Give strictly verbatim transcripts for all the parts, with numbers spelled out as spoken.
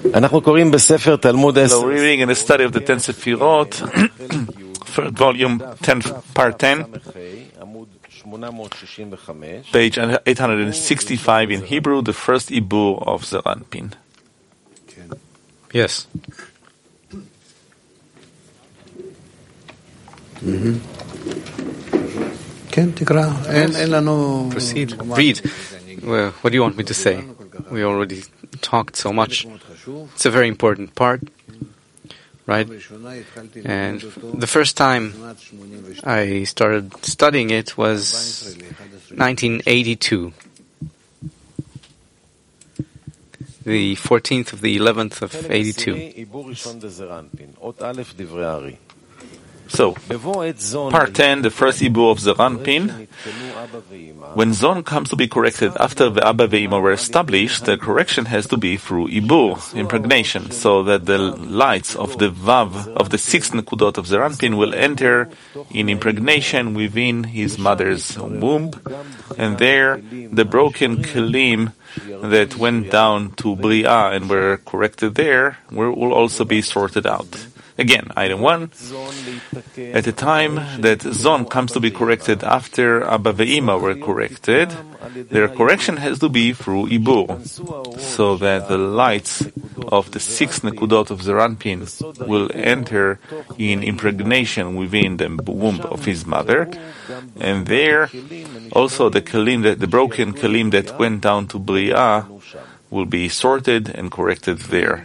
So we're reading in the study of the Ten Sefirot, third volume, ten, part ten, page eight hundred sixty-five in Hebrew, the first Ibur of Zeranpin. Yes. Mm-hmm. Proceed. Read. Well, what do you want me to say? We already talked so much. It's a very important part, right? And the first time I started studying it was nineteen eighty-two. The fourteenth of the eleventh of eighty-two. So, part ten, the first Ibur of Zeranpin. When Zon comes to be corrected after the Abba Ve'ima were established, the correction has to be through Ibur, impregnation, so that the lights of the Vav, of the six Nekudot of Zeranpin, will enter in impregnation within his mother's womb, and there the broken Kelim that went down to Bria and were corrected there will also be sorted out. Again, item one, at the time that Zon comes to be corrected after Abba Ve'ima were corrected, their correction has to be through Ibur, so that the lights of the six Nekudot of Zeranpin will enter in impregnation within the womb of his mother, and there also the Kelim, that, the broken Kelim that went down to Bria will be sorted and corrected there.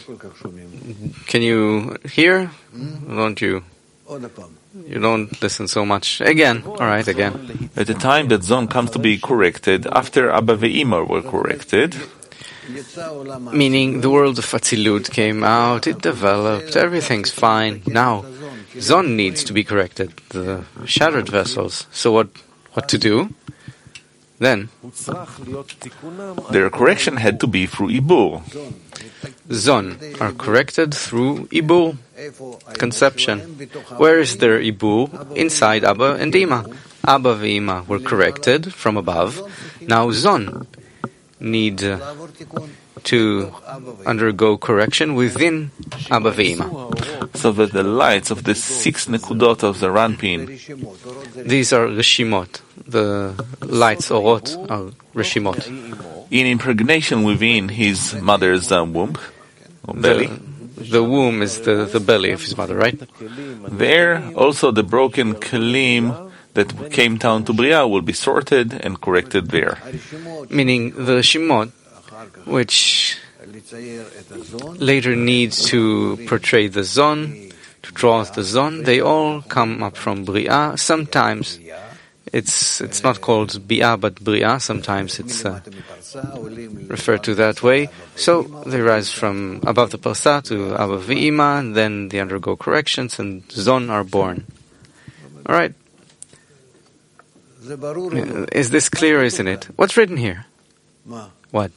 Can you hear? Don't you? You don't listen so much. Again. All right, again. At the time that Zon comes to be corrected, after Abba Ve'ima were corrected, meaning the world of Atzilut came out, it developed, everything's fine. Now, Zon needs to be corrected, the shattered vessels. So what, what to do? Then, their correction had to be through Ibur. Zon are corrected through Ibur, conception. Where is their Ibur? Inside Abba and Ima. Abba and Ima were corrected from above. Now Zon need uh, to undergo correction within Abba and Ima. So that the lights of the six Nekudot of Zeranpin, these are Reshimot. The lights, Orot, are Reshimot. In impregnation within his mother's uh, womb, or belly. The, the womb is the, the belly of his mother, right? There, also the broken Kelim that came down to Bria will be sorted and corrected there. Meaning the Shimot, which later needs to portray the Zon, to draw the Zon, they all come up from Bria. Sometimes It's it's not called Bi'ah but Bria. Sometimes it's uh, referred to that way. So they rise from above the Parsa to Abba Ve'ima, and then they undergo corrections, and Zon are born. All right. Is this clear, isn't it? What's written here? What?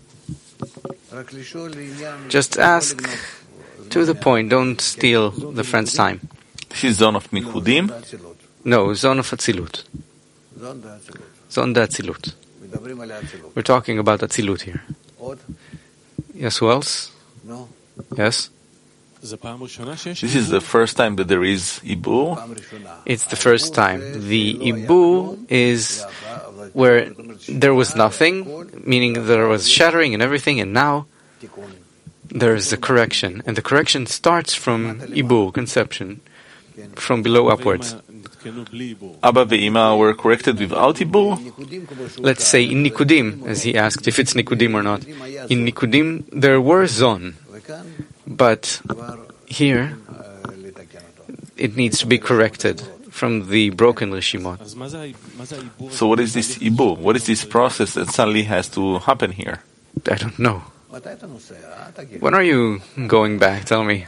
Just ask to the point. Don't steal the friend's time. She's Zon of Nikudim. No, Zon of Atzilut. Zon de Atzilut. We're talking about Atzilut here. Yes, who else? Yes? This is the first time that there is Ibur. It's the first time. The Ibur is where there was nothing, meaning there was shattering and everything, and now there is a correction. And the correction starts from Ibur, conception, from below upwards. Abba Ve'ima were corrected without Ibur? Let's say in Nikudim, as he asked, if it's Nikudim or not. In Nikudim, there were Zon, but here, it needs to be corrected from the broken Reshimot. So what is this Ibur? What is this process that suddenly has to happen here? I don't know. When are you going back? Tell me.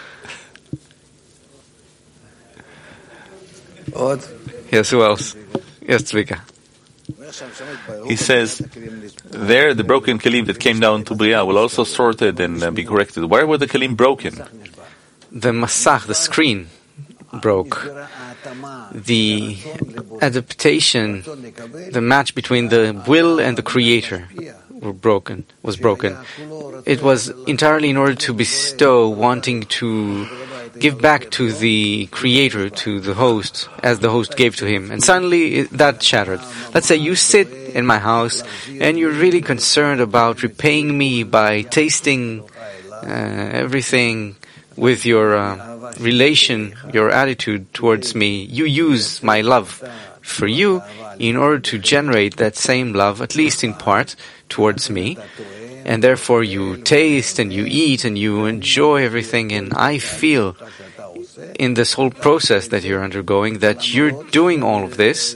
Yes, who else? Yes, Tzvika. He says, there the broken Kelim that came down to Bria will also sorted and uh, be corrected. Why were the Kelim broken? The Masach, the screen, broke. The adaptation, the match between the will and the Creator were broken, was broken. It was entirely in order to bestow, wanting to give back to the creator, to the host, as the host gave to him. And suddenly it, that shattered. Let's say you sit in my house and you're really concerned about repaying me by tasting uh, everything with your uh, relation, your attitude towards me. You use my love for you in order to generate that same love, at least in part, towards me. And therefore you taste and you eat and you enjoy everything, and I feel in this whole process that you're undergoing that you're doing all of this,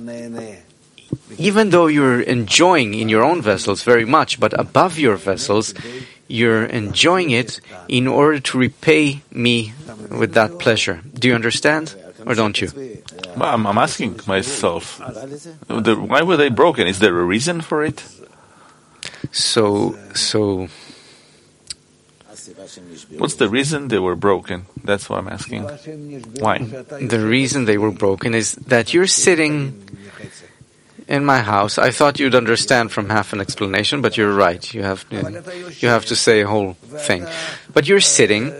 even though you're enjoying in your own vessels very much, but above your vessels, you're enjoying it in order to repay me with that pleasure. Do you understand, or don't you? Well, I'm, I'm asking myself, the, why were they broken? Is there a reason for it? So, so, what's the reason they were broken? That's what I'm asking. Why? The reason they were broken is that you're sitting in my house. I thought you'd understand from half an explanation, but you're right. You have you have to say a whole thing. But you're sitting,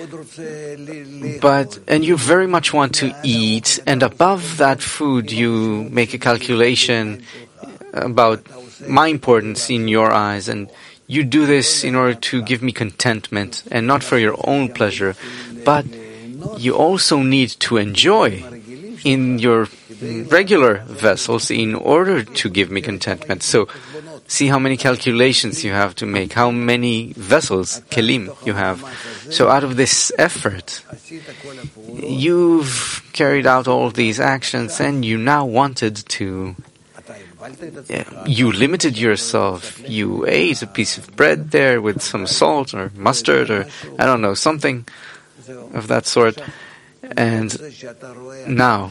but and you very much want to eat, and above that food you make a calculation about my importance in your eyes, and you do this in order to give me contentment and not for your own pleasure, but you also need to enjoy in your regular vessels in order to give me contentment. So see how many calculations you have to make, how many vessels, kelim, you have. So out of this effort, you've carried out all these actions, and you now wanted to Yeah, you limited yourself. You ate a piece of bread there with some salt or mustard or, I don't know, something of that sort. And now,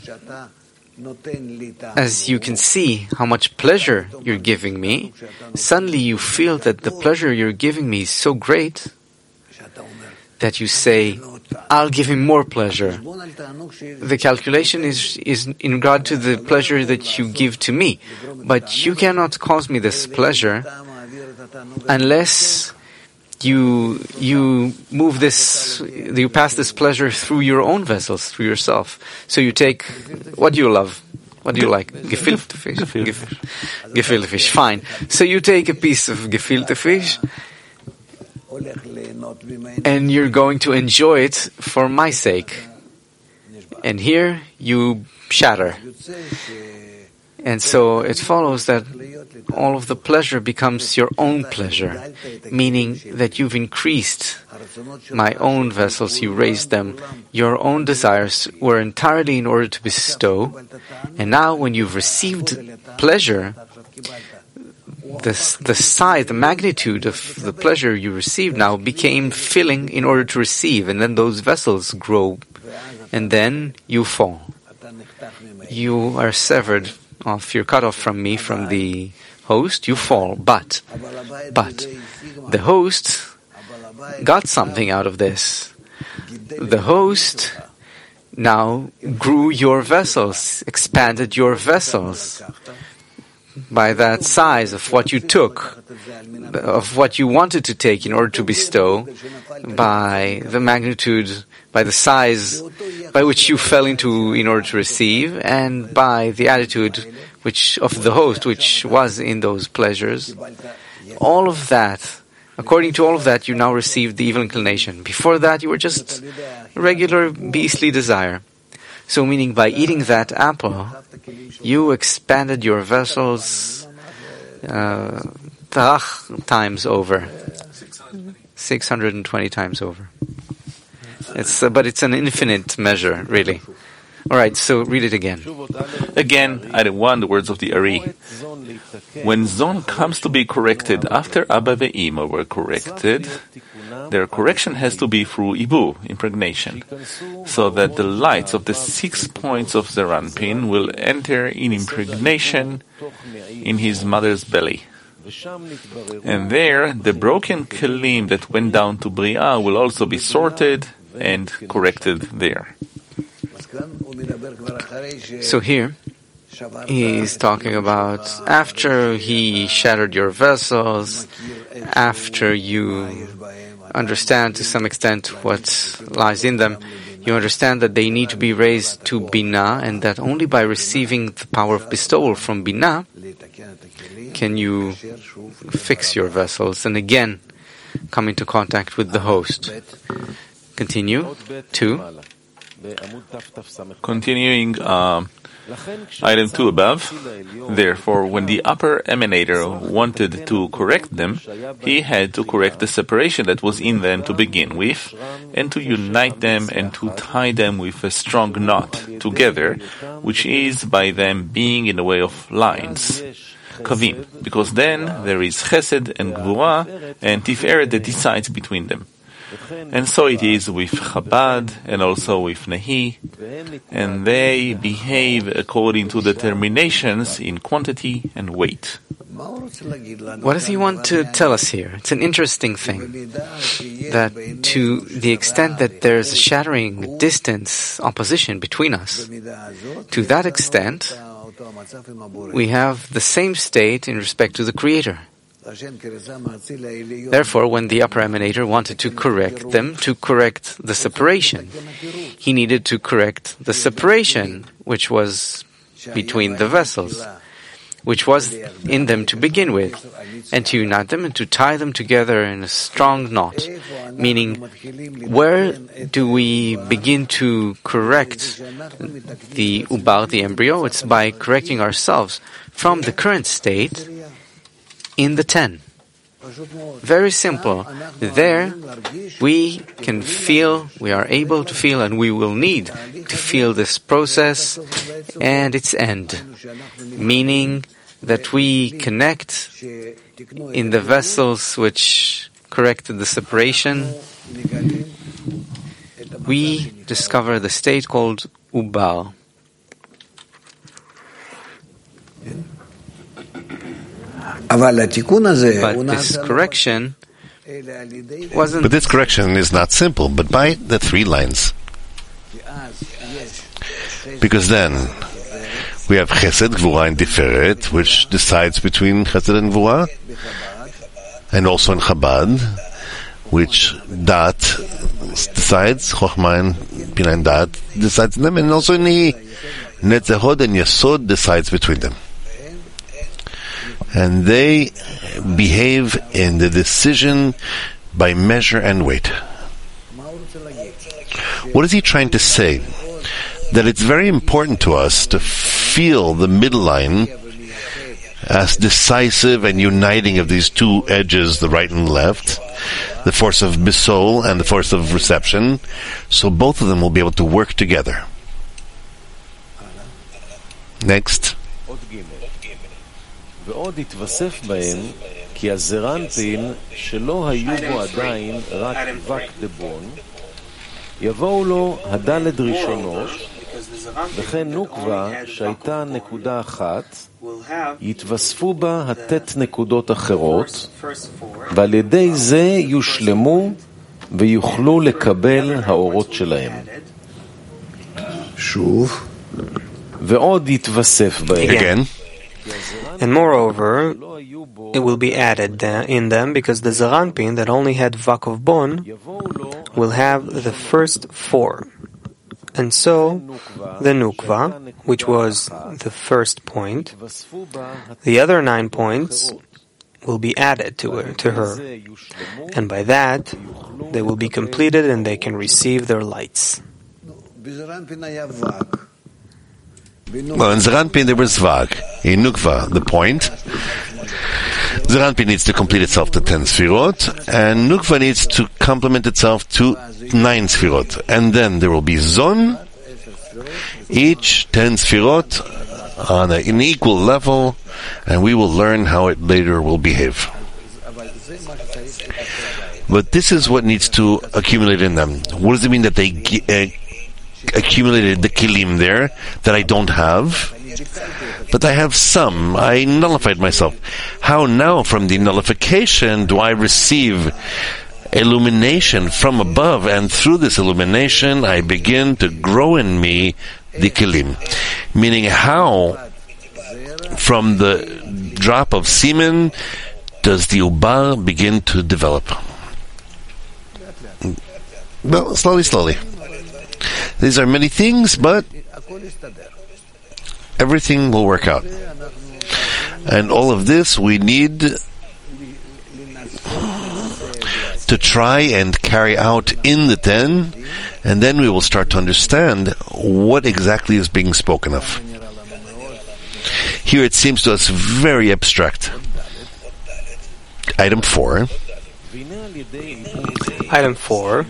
as you can see how much pleasure you're giving me, suddenly you feel that the pleasure you're giving me is so great that you say, I'll give him more pleasure. The calculation is, is in regard to the pleasure that you give to me. But you cannot cause me this pleasure unless you you move this, you pass this pleasure through your own vessels, through yourself. So you take, what do you love? What do you like? Gefilte fish? Gefilte fish, fine. So you take a piece of gefilte fish, and you're going to enjoy it for my sake. And here you shatter. And so it follows that all of the pleasure becomes your own pleasure, meaning that you've increased my own vessels, you raised them. Your own desires were entirely in order to bestow, and now when you've received pleasure, the, the size, the magnitude of the pleasure you received now became filling in order to receive, and then those vessels grow, and then you fall. You are severed off, you're cut off from me, from the host, you fall. But, but, the host got something out of this. The host now grew your vessels, expanded your vessels by that size of what you took, of what you wanted to take in order to bestow, by the magnitude, by the size by which you fell into in order to receive, and by the attitude which of the host which was in those pleasures. All of that, according to all of that, you now received the evil inclination. Before that, you were just regular beastly desire. So meaning by eating that apple, you expanded your vessels uh, times over. six hundred twenty times over. It's uh, but it's an infinite measure, really. All right, so read it again. Again, I want the words of the Ari. When Zon comes to be corrected after Abba ve'Ima were corrected, their correction has to be through Ibu, impregnation, so that the lights of the six points of the Zeranpin will enter in impregnation in his mother's belly. And there, the broken kelim that went down to Bria will also be sorted and corrected there. So here, He's talking about after he shattered your vessels, after you understand to some extent what lies in them, you understand that they need to be raised to Binah, and that only by receiving the power of bestowal from Binah can you fix your vessels and again come into contact with the host. Continue. Two. Continuing uh, item two above. Therefore, when the upper emanator wanted to correct them, he had to correct the separation that was in them to begin with, and to unite them and to tie them with a strong knot together, which is by them being in the way of lines, kavim, because then there is chesed and gvura and tiferet that decides between them. And so it is with Chabad and also with Nahi, and they behave according to determinations in quantity and weight. What does he want to tell us here? It's an interesting thing, that to the extent that there's a shattering, distance, opposition between us, to that extent, we have the same state in respect to the Creator. Therefore, when the upper emanator wanted to correct them, to correct the separation, he needed to correct the separation which was between the vessels, which was in them to begin with, and to unite them and to tie them together in a strong knot. Meaning, where do we begin to correct the ubar, the embryo? It's by correcting ourselves from the current state in the ten. Very simple. There, we can feel, we are able to feel, and we will need to feel this process and its end. Meaning that we connect in the vessels which corrected the separation. We discover the state called ubar. But this correction wasn't... But this correction is not simple, but by the three lines. Because then we have Chesed, Gvura, and Tiferet, which decides between Chesed and Gvura, and also in Chabad, which Dat decides, Chochmah and Binah and Dat decides them, and also in the Netzehod and Yesod decides between them. And they behave in the decision by measure and weight. What is he trying to say? That it's very important to us to feel the middle line as decisive and uniting of these two edges, the right and left, the force of bisol and the force of reception, so both of them will be able to work together. Next. ועוד התווסף בהם כי הזרנפין שלא היו בו עדיין רק וק דבון יבואו לו הדלת ראשונות וכן נוקבה שהייתה נקודה אחת יתווספו בה התת נקודות אחרות ועל ידי זה יושלמו ויוכלו לקבל האורות שלהם שוב ועוד יתווסף בהם And moreover, it will be added in them because the Zaranpin that only had Vak of Bon will have the first four. And so, the Nukva, which was the first point, the other nine points will be added to her, to her. And by that, they will be completed and they can receive their lights. Well, in Zaranpin there was Vak. In Nukva, the point. Zaranpin needs to complete itself to ten Sfirot, and Nukva needs to complement itself to nine Sfirot. And then there will be Zon, each ten Sfirot on a, an equal level, and we will learn how it later will behave. But this is what needs to accumulate in them. What does it mean that they uh, accumulated the kilim there that I don't have? But I have some. I nullified myself. How now from the nullification do I receive illumination from above, and through this illumination I begin to grow in me the kilim? Meaning, how from the drop of semen does the ubar begin to develop? Well, slowly, slowly. These are many things, but everything will work out. And all of this we need to try and carry out in the ten, and then we will start to understand what exactly is being spoken of. Here it seems to us very abstract. Item four. Item four.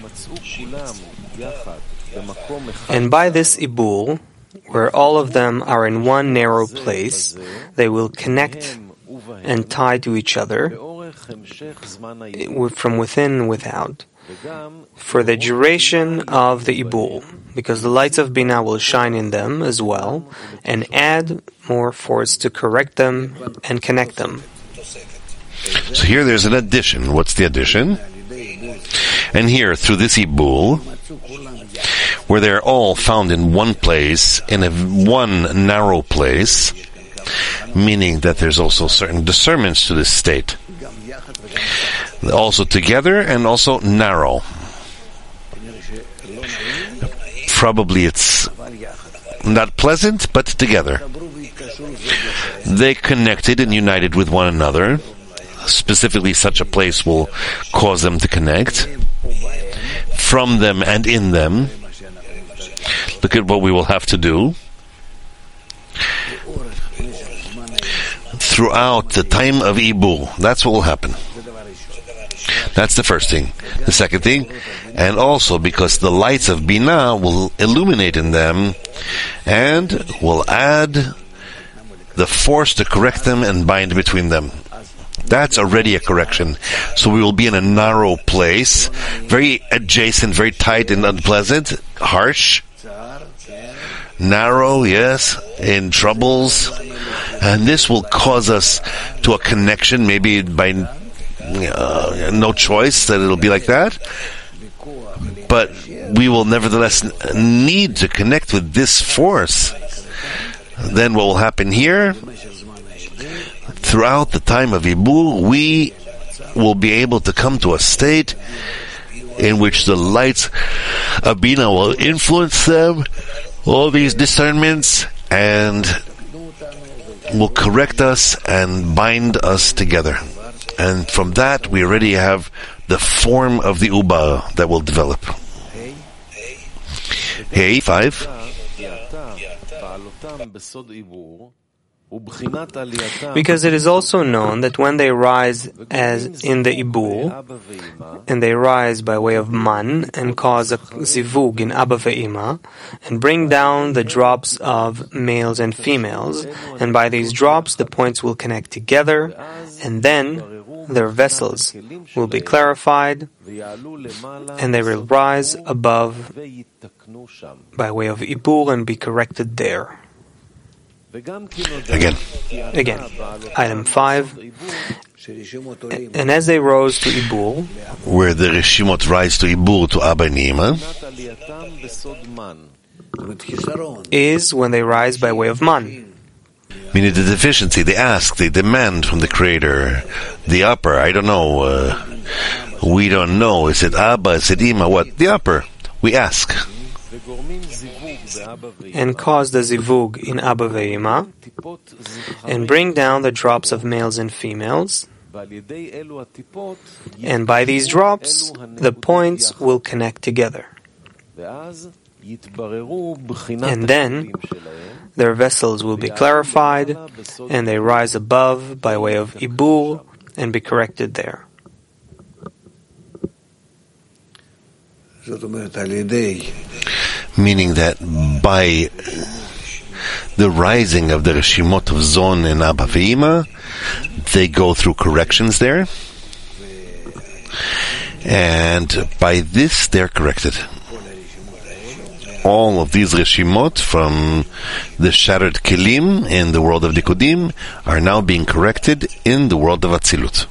And by this ibul, where all of them are in one narrow place, they will connect and tie to each other from within and without, for the duration of the ibul, because the lights of Binah will shine in them as well, and add more force to correct them and connect them. So here there's an addition. What's the addition? And here, through this ibul, where they're all found in one place, in a one narrow place, meaning that there's also certain discernments to this state. Also together and also narrow. Probably it's not pleasant, but together. They connected and united with one another. Specifically, such a place will cause them to connect. From them and in them. Look at what we will have to do. Throughout the time of ibul. That's what will happen. That's the first thing. The second thing, and also because the lights of Binah will illuminate in them and will add the force to correct them and bind between them. That's already a correction. So we will be in a narrow place, very adjacent, very tight and unpleasant, harsh, narrow, yes, in troubles. And this will cause us to a connection, maybe by uh, no choice that it'll be like that. But we will nevertheless need to connect with this force. Then what will happen here? Throughout the time of ibul, we will be able to come to a state in which the lights of Binah will influence them, all these discernments, and will correct us and bind us together. And from that, we already have the form of the ubar that will develop. Hey, five. Because it is also known that when they rise as in the ibul, and they rise by way of man, and cause a zivug in Abba ve'ima, and bring down the drops of males and females, and by these drops the points will connect together, and then their vessels will be clarified, and they will rise above by way of ibul and be corrected there. Again. Again. Item five. And as they rose to ibul, where the Reshimot rise to ibul, to Abba and Ima, is when they rise by way of man. Meaning the deficiency, they ask, they demand from the Creator, the upper, I don't know, uh, we don't know, is it Abba, is it Ima, what? The upper, we ask. And cause the zivug in Abba ve'ima, and bring down the drops of males and females, and by these drops, the points will connect together. And then, their vessels will be clarified, and they rise above by way of ibul, and be corrected there. Meaning that by the rising of the Reshimot of Zon and Abba ve'ima, they go through corrections there, and by this they're corrected. All of these Reshimot from the shattered Kelim in the world of Nikudim are now being corrected in the world of Atzilut.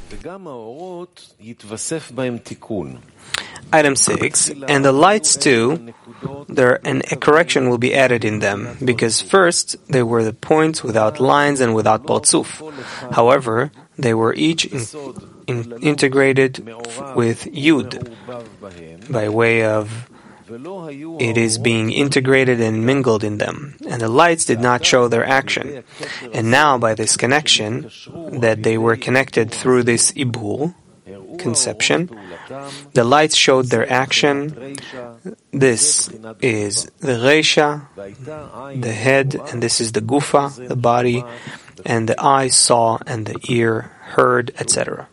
Item six, and the lights too, there an, a correction will be added in them, because first they were the points without lines and without Partzuf. However, they were each in, in, integrated with Yud, by way of it is being integrated and mingled in them, and the lights did not show their action. And now, by this connection, that they were connected through this ibur, conception, the lights showed their action. This is the Reisha, the head, and this is the Gufa, the body, and the eye saw, and the ear heard, et cetera.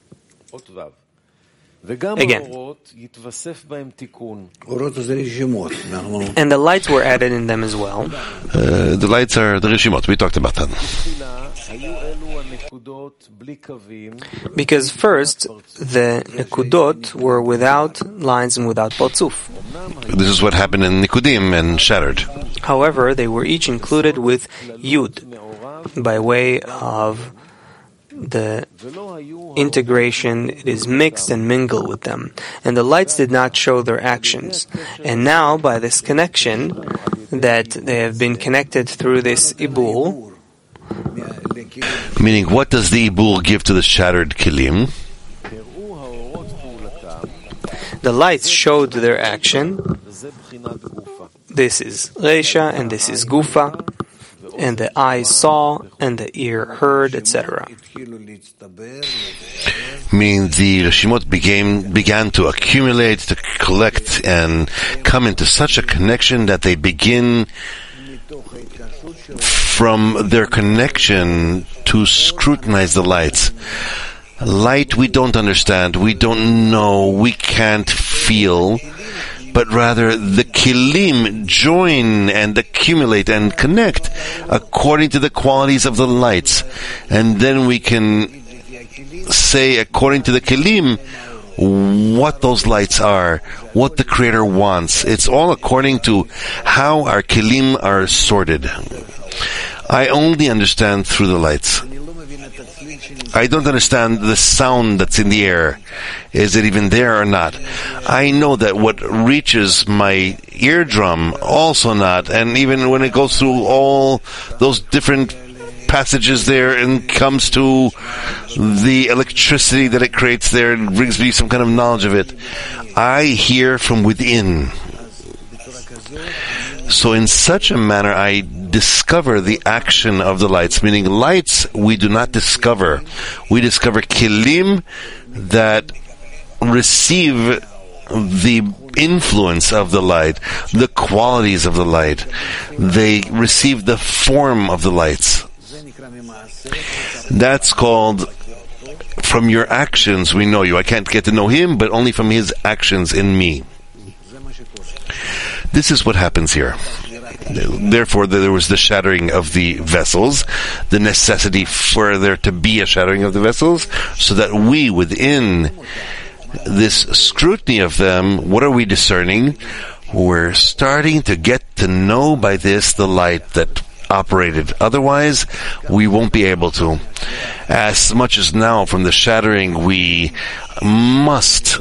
Again, and the lights were added in them as well. Uh, the lights are the Rishimot. We talked about that. Because first, the Nekudot were without lines and without Partzuf. This is what happened in Nikudim and shattered. However, they were each included with Yud, by way of the integration. It is mixed and mingled with them, and the lights did not show their actions. And now, by this connection, that they have been connected through this ibul. Meaning, what does the ibul give to the shattered kilim? The lights showed their action. This is Reisha, and this is Gufa, and the eye saw, and the ear heard, et cetera. Meaning the Rishimot became, began to accumulate, to collect, and come into such a connection that they begin from their connection to scrutinize the lights. Light we don't understand, we don't know, we can't feel, but rather the kilim join and accumulate and connect according to the qualities of the lights. And then we can say, according to the kilim, what those lights are, what the Creator wants. It's all according to how our kilim are sorted. I only understand through the lights. I don't understand the sound that's in the air. Is it even there or not? I know that what reaches my eardrum, also not. And even when it goes through all those different passages there and comes to the electricity that it creates there and brings me some kind of knowledge of it, I hear from within. So in such a manner, I discover the action of the lights, meaning lights we do not discover. We discover kilim that receive the influence of the light, the qualities of the light. They receive the form of the lights. That's called, from your actions we know you. I can't get to know him, but only from his actions in me. This is what happens here. Therefore, there was the shattering of the vessels, the necessity for there to be a shattering of the vessels, so that we, within this scrutiny of them, what are we discerning? We're starting to get to know by this the light that operated. Otherwise, we won't be able to. As much as now, from the shattering, we must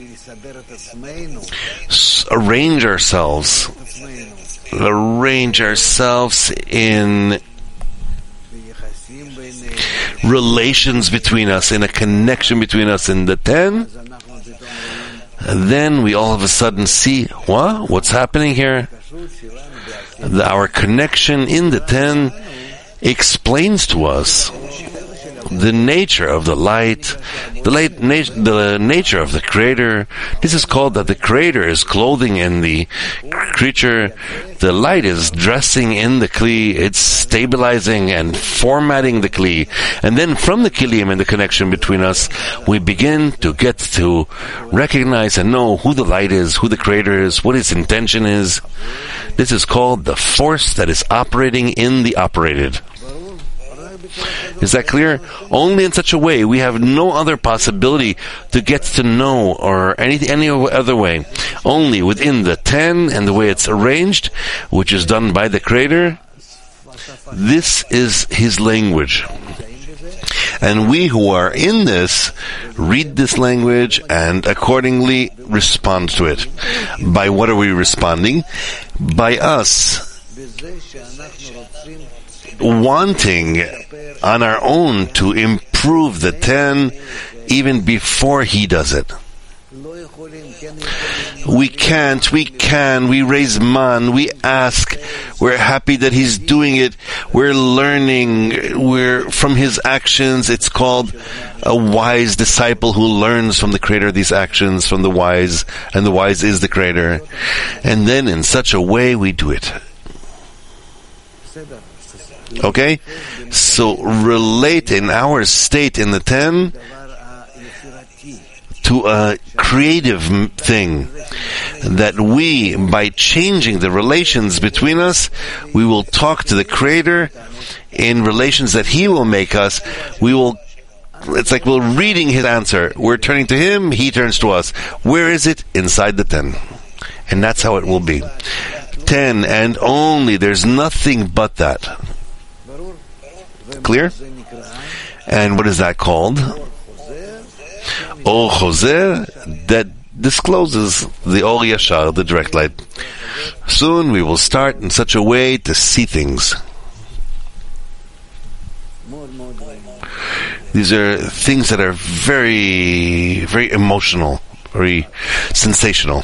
arrange ourselves, arrange ourselves in relations between us, in a connection between us in the ten, and then we all of a sudden see, what? What's happening here? The, our connection in the ten explains to us the nature of the light, the light, nat- the nature of the Creator. This is called that the Creator is clothing in the creature. The light is dressing in the Kli. It's stabilizing and formatting the Kli. And then from the Kilim and the connection between us, we begin to get to recognize and know who the light is, who the Creator is, what His intention is. This is called the force that is operating in the operated. Is that clear? Only in such a way. We have no other possibility to get to know or any, any other way. Only within the ten and the way it's arranged, which is done by the Creator. This is His language. And we who are in this read this language and accordingly respond to it. By what are we responding? By us wanting on our own to improve the ten even before he does it. We can't, we can, we raise man, we ask, we're happy that he's doing it, we're learning, we're from his actions. It's called a wise disciple who learns from the creator of these actions, from the wise, and the wise is the creator. And then in such a way we do it. Okay? So relate in our state in the ten to a creative thing, that we, by changing the relations between us, we will talk to the Creator in relations that He will make us. We will, it's like we're reading His answer. We're turning to Him, He turns to us. Where is it? Inside the ten. And that's how it will be. Ten and only. There's nothing but that. Clear? And what is that called? Or Choser, that discloses the Or Yashar, the direct light. Soon we will start in such a way to see things. These are things that are very, very emotional, very sensational.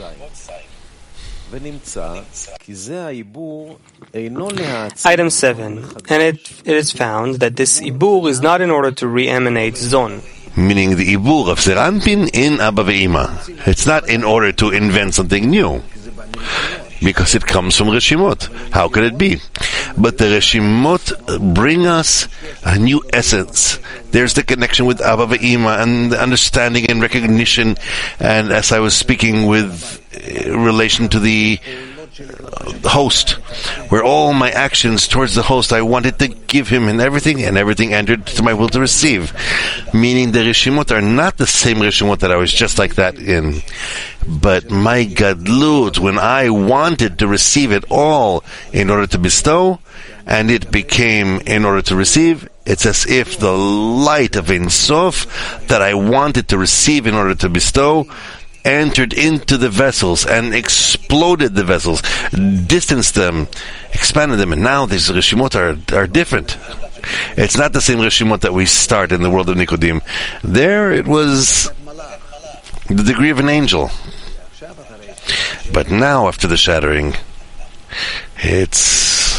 Item seven. And it, it is found that this ibur is not in order to re-emanate zon. Meaning the ibur of Zeir Anpin in Abba Ve'ima. It's not in order to invent something new, because it comes from Reshimot. How could it be? But the Reshimot bring us a new essence. There's the connection with Abba Ve'ima and the understanding and recognition. And as I was speaking with uh, relation to the uh, host, where all my actions towards the host, I wanted to give him and everything, and everything entered to my will to receive. Meaning the Reshimot are not the same Reshimot that I was just like that in. But my Gadlut, when I wanted to receive it all in order to bestow, and it became in order to receive, it's as if the light of Ein Sof that I wanted to receive in order to bestow entered into the vessels and exploded the vessels, distanced them, expanded them, and now these Reshimot are, are different. It's not the same Reshimot that we start in the world of Nikodim. There it was the degree of an angel. But now, after the shattering, it's...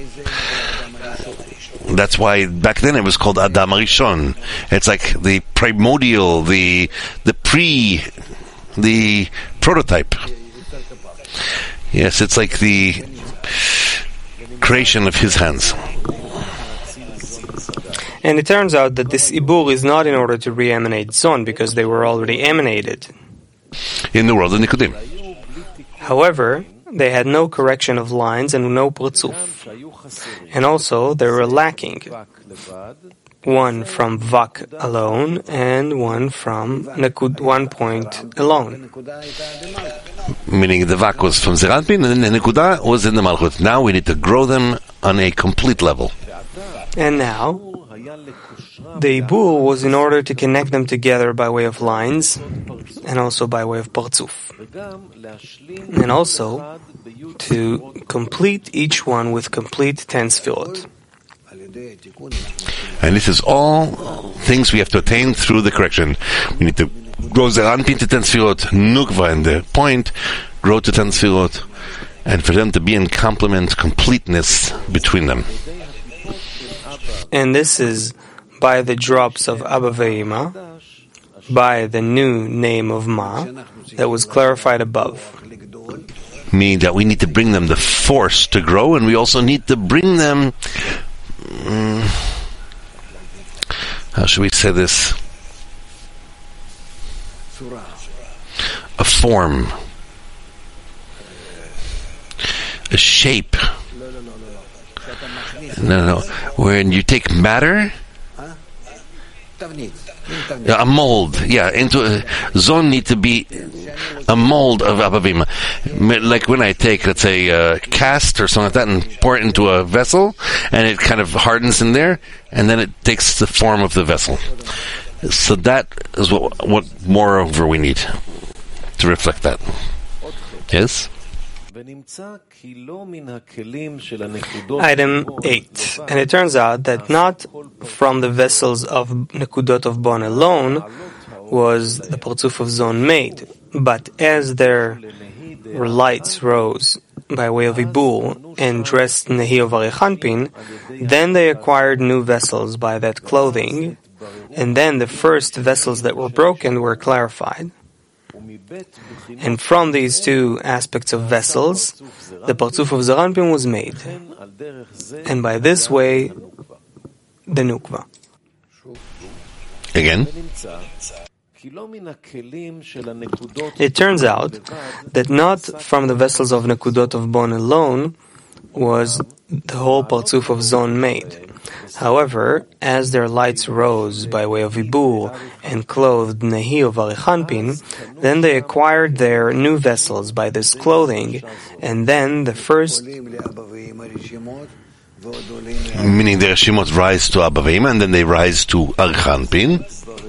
That's why back then it was called Adam Arishon. It's like the primordial, the the pre, the prototype. Yes, it's like the creation of his hands. And it turns out that this ibur is not in order to re-emanate zon, because they were already emanated in the world of Nikodim. However, they had no correction of lines and no parzuf. And also, they were lacking one from vak alone and one from nekud, one point alone. Meaning the vak was from Zeir Anpin and the nekuda was in the malchut. Now we need to grow them on a complete level. And now, the ibur was in order to connect them together by way of lines and also by way of parzuf. And also to complete each one with complete ten sfirot. And this is all things we have to attain through the correction. We need to grow Zeir Anpin to ten sfirot, Nukva and the point, grow to ten sfirot, and for them to be in complement, completeness between them. And this is by the drops of Abba Ve'ima, by the new name of Ma, that was clarified above. Meaning that we need to bring them the force to grow, and we also need to bring them, um, how should we say this? A form, a shape. No, no, when you take matter A mold, yeah. Into a zon need to be a mold of Abba V'Ima. Like when I take, let's say, a cast or something like that and pour it into a vessel, and it kind of hardens in there, and then it takes the form of the vessel. So that is what, what moreover we need to reflect that. Yes? Item eight. And it turns out that not from the vessels of Nekudot of Bon alone was the Parzuf of Zon made, but as their lights rose by way of Ibul and dressed Nehi of Arechanpin, then they acquired new vessels by that clothing, and then the first vessels that were broken were clarified. And from these two aspects of vessels, the Parzuf of Zaranpin was made. And by this way, the Nukva. Again? It turns out that not from the vessels of Nekudot of Bon alone was the whole Parzuf of Zon made. However, as their lights rose by way of Ibul and clothed Nehi of Arechanpin, then they acquired their new vessels by this clothing, and then the first... Meaning the Reshimot rise to Abba V'Ima, and then they rise to Arechanpin.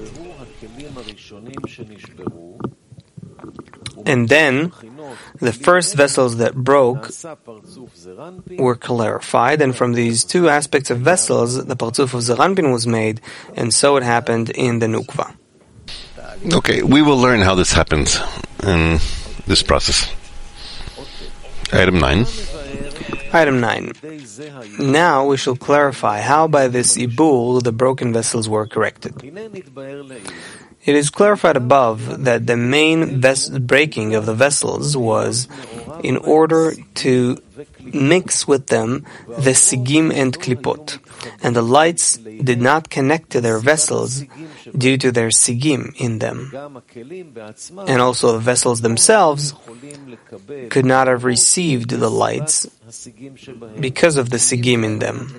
And then the first vessels that broke were clarified, and from these two aspects of vessels, the Parzuf of Zaranpin was made, and so it happened in the Nukva. Okay, we will learn how this happens in this process. Item nine. Item nine. Now we shall clarify how by this Ibul the broken vessels were corrected. It is clarified above that the main ves- breaking of the vessels was in order to mix with them the sigim and klipot, and the lights did not connect to their vessels due to their sigim in them. And also the vessels themselves could not have received the lights because of the sigim in them.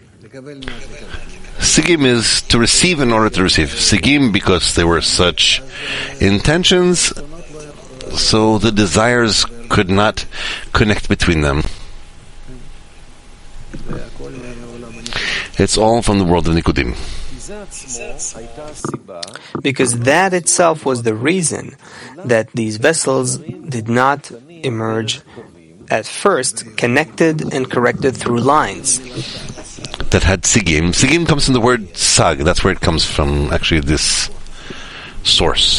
Sigim is to receive in order to receive. Sigim because there were such intentions, so the desires could not connect between them. It's all from the world of Nikudim. Because that itself was the reason that these vessels did not emerge at first connected and corrected through lines. That had sigim. Sigim comes from the word sag. That's where it comes from, actually, this source.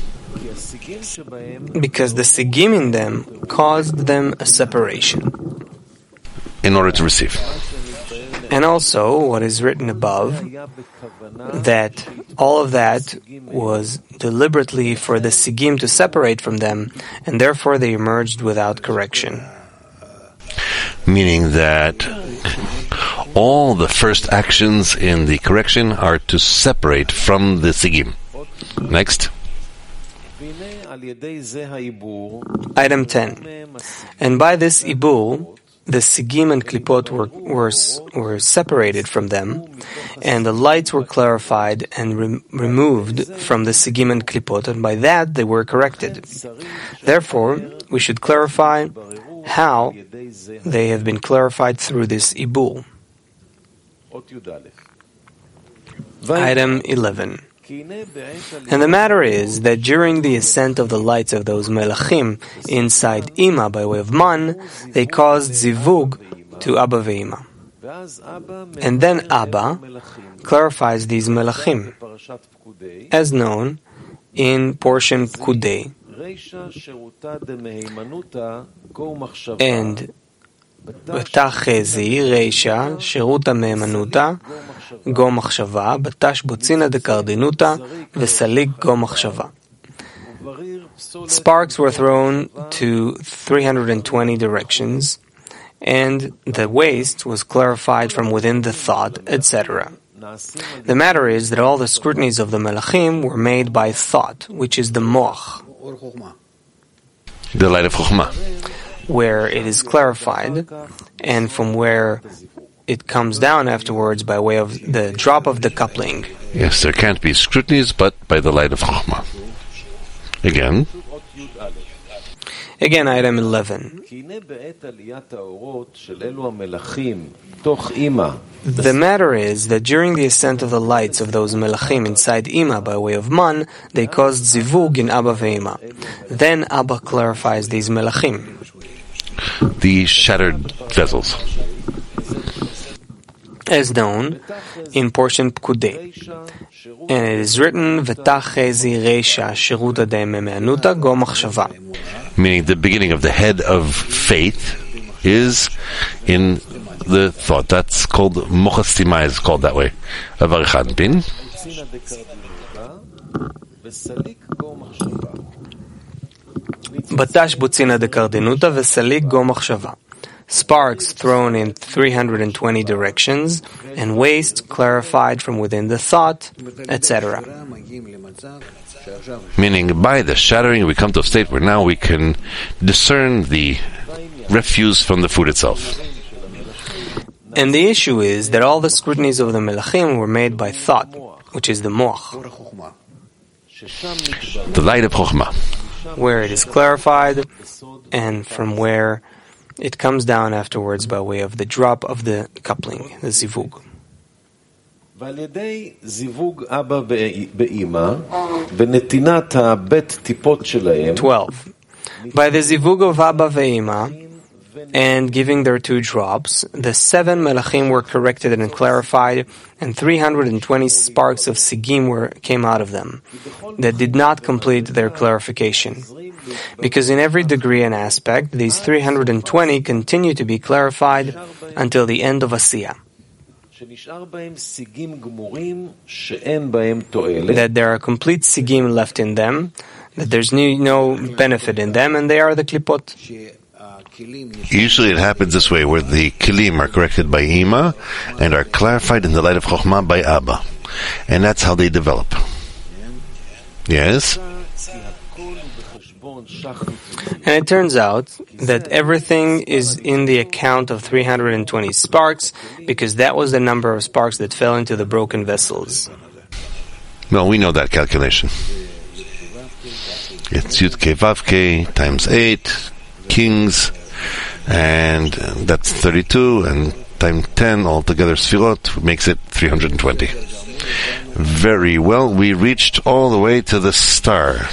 Because the sigim in them caused them a separation. In order to receive. And also, what is written above, that all of that was deliberately for the sigim to separate from them, and therefore they emerged without correction. Meaning that all the first actions in the correction are to separate from the sigim. Next. Item ten. And by this ibul, the sigim and klipot were, were, were separated from them, and the lights were clarified and re- removed from the sigim and klipot, and by that they were corrected. Therefore, we should clarify how they have been clarified through this ibul. Item eleven. And the matter is that during the ascent of the lights of those melachim inside Ima by way of Man, they caused zivug to Abba V'Ima. And then Abba clarifies these melachim, as known in portion Pkudei. And בתח חזי, רישה, שירותה מהימנותה, גו מחשבה, בתש בוצינה דקרדינותה, וסליג גו מחשבה. Sparks were thrown to three hundred twenty directions, and the waste was clarified from within the thought, et cetera. The matter is that all the scrutinies of the melachim were made by thought, which is the moach, the light of Chokhmah, where it is clarified, and from where it comes down afterwards by way of the drop of the coupling. Yes, there can't be scrutinies but by the light of Chokhmah. Again. Again, item eleven. The matter is that during the ascent of the lights of those melachim inside Ima by way of man, they caused zivug in Abba ve'Ima. Then Abba clarifies these melachim. The shattered vessels. As known in portion Pkudei. And it is written, V'tachezi reisha shiruta de me'anuta go machshava. Meaning the beginning of the head of faith is in the thought. That's called mochastima, is called that way. Avar echad bin. Batash butzina de kardenuta v'salik go machshava. Sparks thrown in three hundred twenty directions, and waste clarified from within the thought, et cetera. Meaning, by the shattering, we come to a state where now we can discern the refuse from the food itself. And the issue is that all the scrutinies of the melachim were made by thought, which is the moach, the light of Chokhmah, where it is clarified, and from where it comes down afterwards by way of the drop of the coupling, the zivug. Twelve. By the zivug of Abba ve'Ima and giving their two drops, the seven melachim were corrected and clarified, and three hundred twenty sparks of sigim were came out of them that did not complete their clarification. Because in every degree and aspect, these three hundred twenty continue to be clarified until the end of Asiya. That there are complete sigim left in them, that there's no benefit in them, and they are the klipot. Usually it happens this way, where the kilim are corrected by Ima and are clarified in the light of Chokhmah by Abba. And that's how they develop. Yes? And it turns out that everything is in the account of three hundred twenty sparks, because that was the number of sparks that fell into the broken vessels. Well, we know that calculation. It's Yud K Vav K times eight, kings, and that's thirty-two, and times ten, altogether Sfirot, makes it three hundred twenty. Very well, we reached all the way to the star.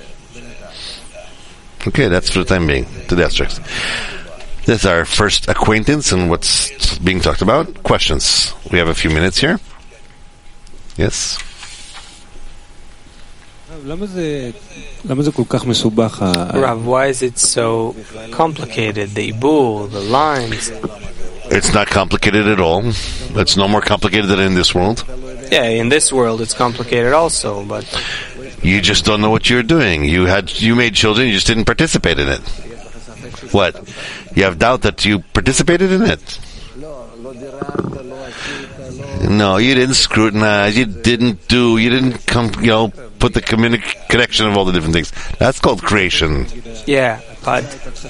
Okay, that's for the time being, to the asterisks. This is our first acquaintance and what's being talked about. Questions? We have a few minutes here. Yes? Rav, why is it so complicated? The ibul, the lines. It's not complicated at all. It's no more complicated than in this world. Yeah, in this world it's complicated also, but you just don't know what you're doing. You had you made children, you just didn't participate in it. What? You have doubt that you participated in it? No, you didn't scrutinize. You didn't do. You didn't come. You know, put the communi- connection of all the different things. That's called creation. Yeah, but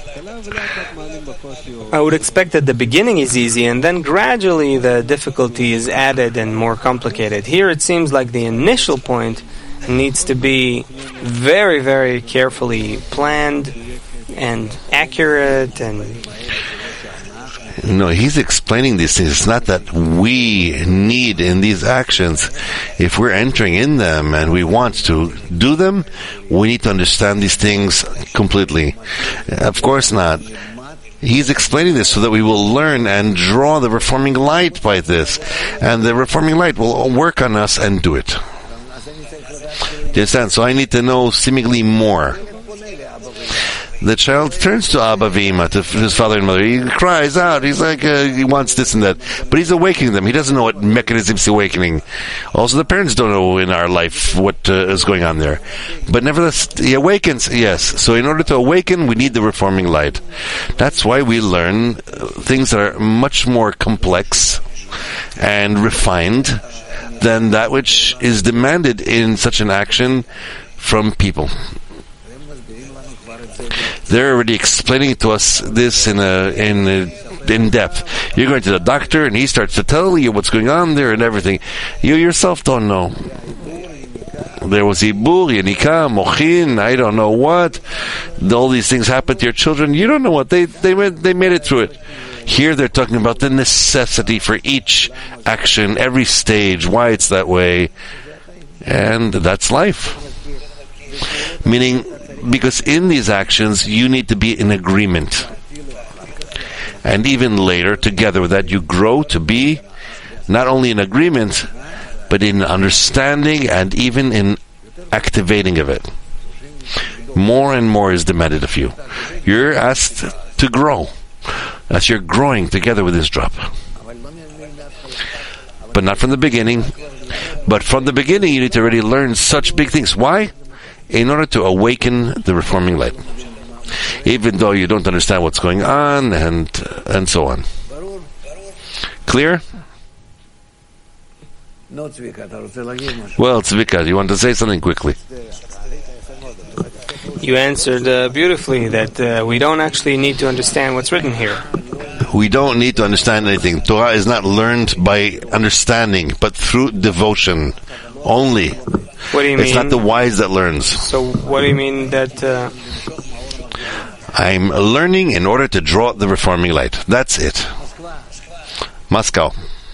I would expect that the beginning is easy, and then gradually the difficulty is added and more complicated. Here, it seems like the initial point needs to be very, very carefully planned and accurate and. No, he's explaining these things. It's not that we need in these actions. If we're entering in them and we want to do them, we need to understand these things completely. Of course not. He's explaining this so that we will learn and draw the reforming light by this. And the reforming light will work on us and do it. Do you understand? So I need to know seemingly more. The child turns to Abba V'Ima, to his father and mother. He cries out. He's like, uh, he wants this and that. But he's awakening them. He doesn't know what mechanisms he's awakening. Also, the parents don't know in our life what uh, is going on there. But nevertheless, he awakens, yes. So in order to awaken, we need the reforming light. That's why we learn things that are much more complex and refined than that which is demanded in such an action from people. They're already explaining to us this in a in a in depth. You're going to the doctor and he starts to tell you what's going on there and everything. You yourself don't know. There was Ibur, Yanika, Mochin, I don't know what. All these things happen to your children. You don't know what. They, they, made, they made it through it. Here they're talking about the necessity for each action, every stage, why it's that way. And that's life. Meaning, because in these actions, you need to be in agreement. And even later, together with that, you grow to be not only in agreement, but in understanding and even in activating of it. More and more is demanded of you. You're asked to grow. As you're growing together with this drop. But not from the beginning. But from the beginning you need to already learn such big things. Why? In order to awaken the reforming light. Even though you don't understand what's going on and and so on. Clear? Well, Tzvika, you want to say something quickly? You answered uh, beautifully that uh, we don't actually need to understand what's written here. We don't need to understand anything. Torah is not learned by understanding, but through devotion only. What do you mean? It's not the wise that learns. So what do you mean that... Uh... I'm learning in order to draw the reforming light. That's it. Moscow.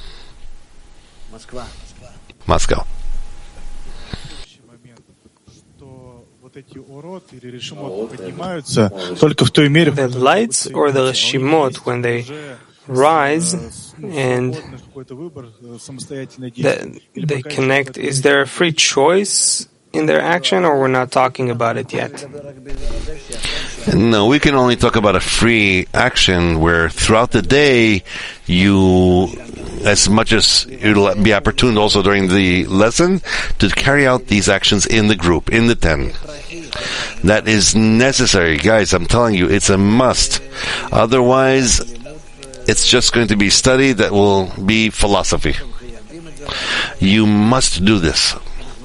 Moscow. The lights or the reshimot, when they rise and the, they connect, is there a free choice in their action, or we're not talking about it yet? No, we can only talk about a free action where throughout the day you, as much as it'll be opportune also during the lesson, to carry out these actions in the group, in the ten. That is necessary. Guys, I'm telling you, it's a must. Otherwise, it's just going to be study that will be philosophy. You must do this.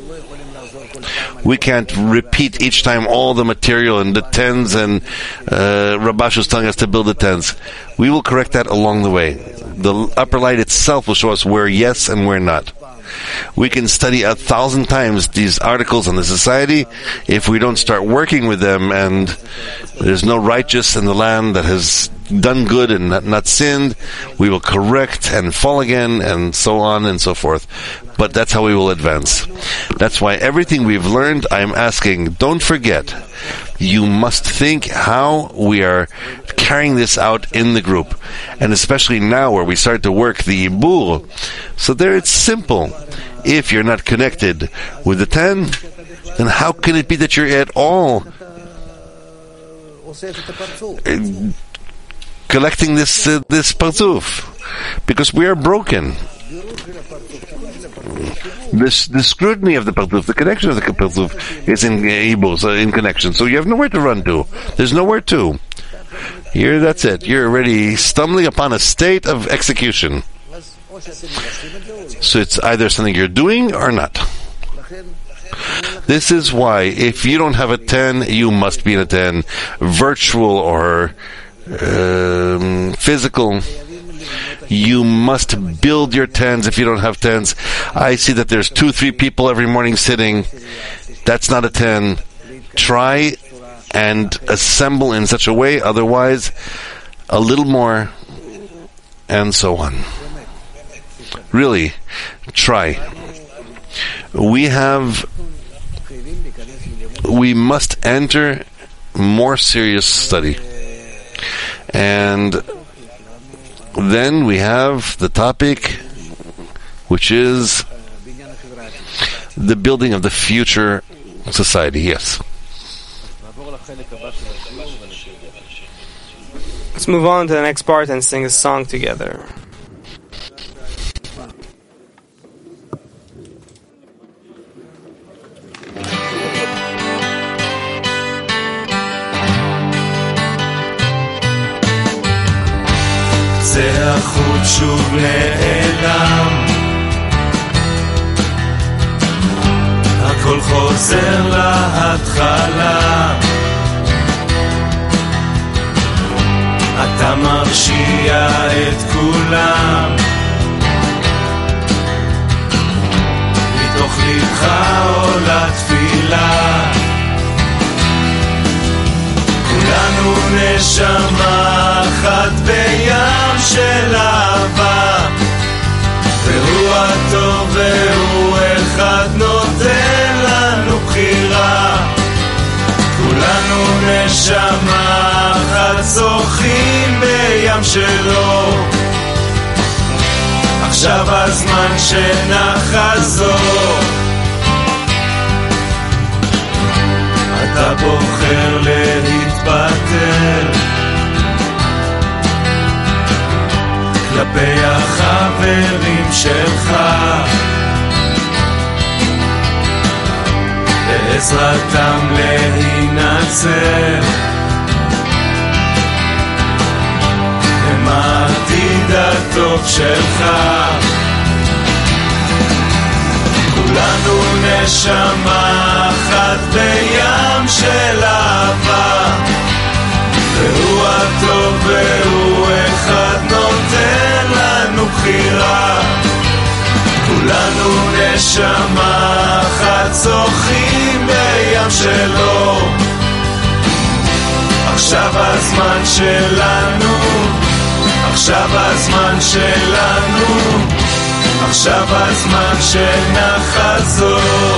We can't repeat each time all the material and the tens, and uh, Rabash was telling us to build the tens. We will correct that along the way. The upper light itself will show us where yes and where not. We can study a thousand times these articles on the society. If we don't start working with them, and there's no righteous in the land that has done good and not, not sinned, we will correct and fall again, and so on and so forth. But that's how we will advance. That's why everything we've learned, I'm asking, don't forget, you must think how we are carrying this out in the group. And especially now where we start to work the Ibur. So there it's simple. If you're not connected with the ten, then how can it be that you're at all uh, collecting this uh, this parzuf? Because we are broken. This the scrutiny of the parzuf, the connection of the parzuf is in Ibur, so in connection. So you have nowhere to run to. There's nowhere to. Here, that's it. You're already stumbling upon a state of execution. So it's either something you're doing or not. This is why, if you don't have a ten, you must be in a ten, virtual or um, physical. You must build your tens if you don't have tens. I see that there's two, three people every morning sitting. That's not a ten. Try and assemble in such a way, otherwise a little more, and so on. Really, try. We have, we must enter more serious study. And then we have the topic, which is the building of the future society. Yes. Let's move on to the next part and sing a song together. זה החוט שוב נעלם, הכל חוזר להתחלה, אתה מרשיע את כולם, מתוך לבך עולה תפילה, כולנו נשמה אחת בים של אהבה, והוא הטוב והוא אחד נותן לנו בחירה, כולנו נשמה אחת שוחים בים שלו, עכשיו הזמן שנחזור, אתה בוחר להתפטר כלפי החברים שלך, בעזרתם להינצל, הם העתיד הטוב שלך, כולנו נשמה אחת בים של אהבה, והוא הטוב והוא אחד נותן לנו בחירה, כולנו נשמה אחת שוחים בים שלו, עכשיו הזמן שלנו, עכשיו הזמן שלנו, עכשיו הזמן שנחזור.